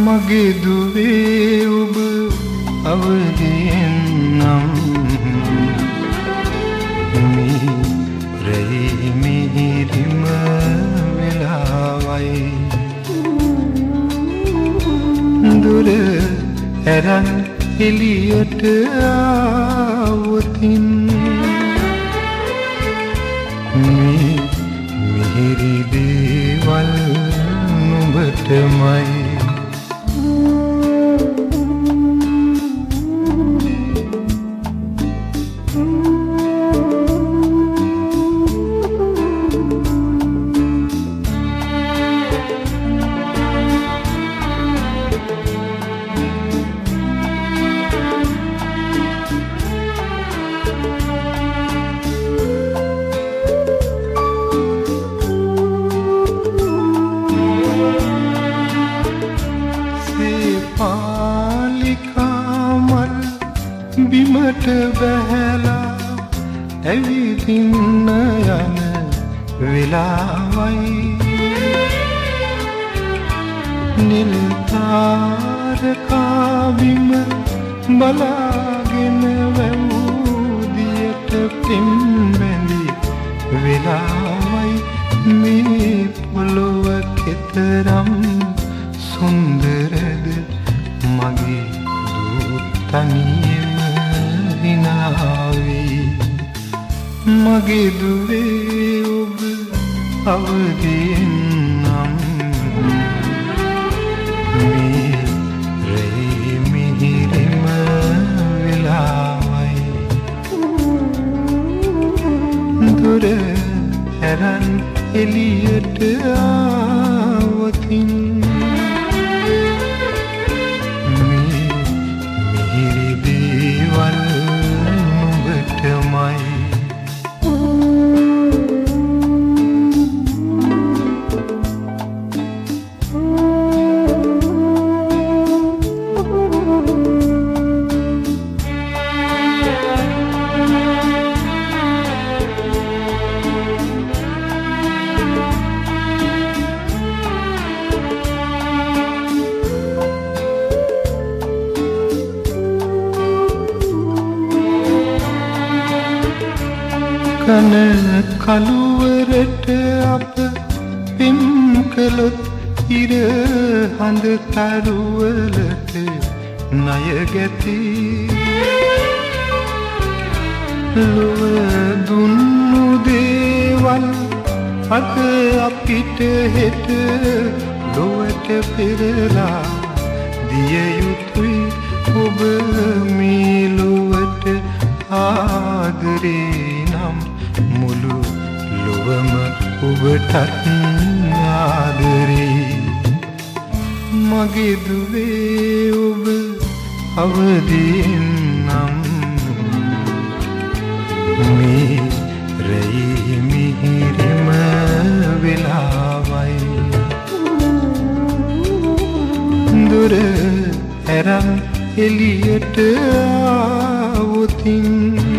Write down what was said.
මගේ දුවේ ඔබ අවදියෙන් නම් මේ රැයි මිහිරිම වෙලාවයි දුර ඇරන් එළියට ආවොතින් මේ මිහිරි දේවල් නුඹටමයි බිමට බැහැලා ඇවිදින්න යන වෙලාවයි නිල් තාරකා බිම බලාගෙන වැවුදියට පින් බැඳි වෙලාවයි මේ පොළොව කෙතරම් සුන්දරද මගේ දූ තනියම මගේ දුවේ ඔබ අවදියෙන් නම් මේ රැයි මිහිරිම වෙලාවයි දුර ඇරන් එළියට ආවොතින් මේ මිහිරි දේවල් නුඹටමයි කන කළුවරට අප පින් කළොත් ඉර හඳ තරුවලට ණය ගැති ලොව දුන්නු දේවල් අද අපිට හෙට ලොවට පෙරලා දිය යුතුයි ඔබ මේ ලොවට ආදරේ නම් මුළු ලොවම ඔබටත් ආදරේ මගේ දුවේ ඔබ අවදියෙන් නම් මේ රැයි මිහිරිම වෙලාවයි දුර ඇරන් එළියට ආවොතින්